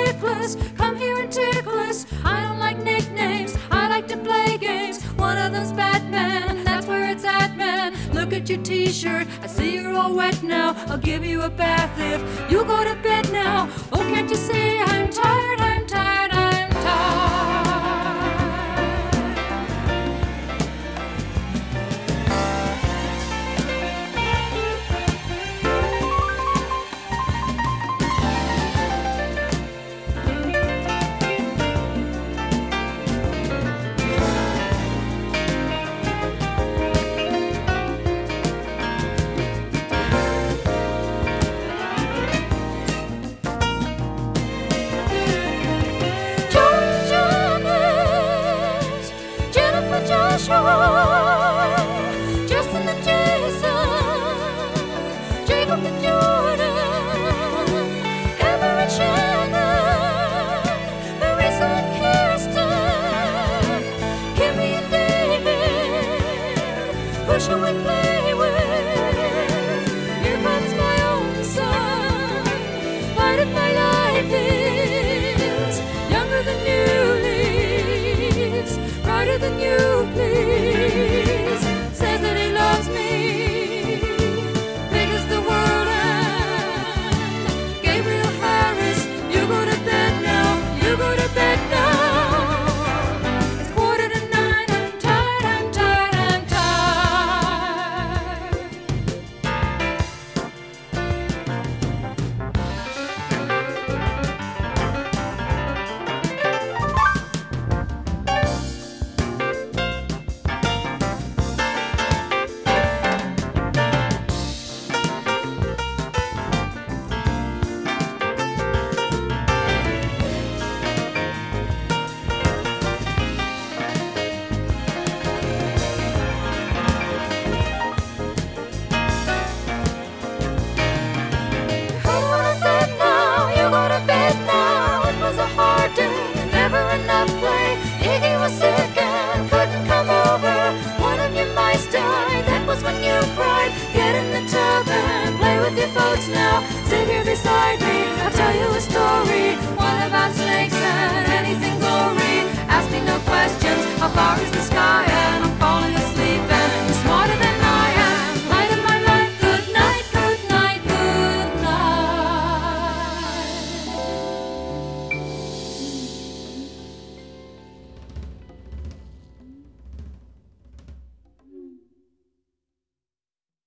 ridiculous. Come here and tickle us. I don't like nicknames, I like to play games. One of them's Batman, that's where it's at, man. Look at your t-shirt, I see you're all wet now. I'll give you a bath if you go to bed now. Oh, can't you see I'm tired, I'm tired, I'm tired. Justin and Jason, Jacob and Jordan, Emma and Shannon, Marissa and Kirsten, Kimmy and David, who shall we play with? Here comes my own son, light of my life is younger than you leaves, brighter than you please, says that he loves me, big as the world, and Gabriel Harris, you go to bed now, you go to bed now. It's 8:45, I'm tired, I'm tired, I'm never enough play. Iggy was sick and couldn't come over. One of your mice died, that was when you cried. Get in the tub and play with your boats now. Sit here beside me, I'll tell you a story.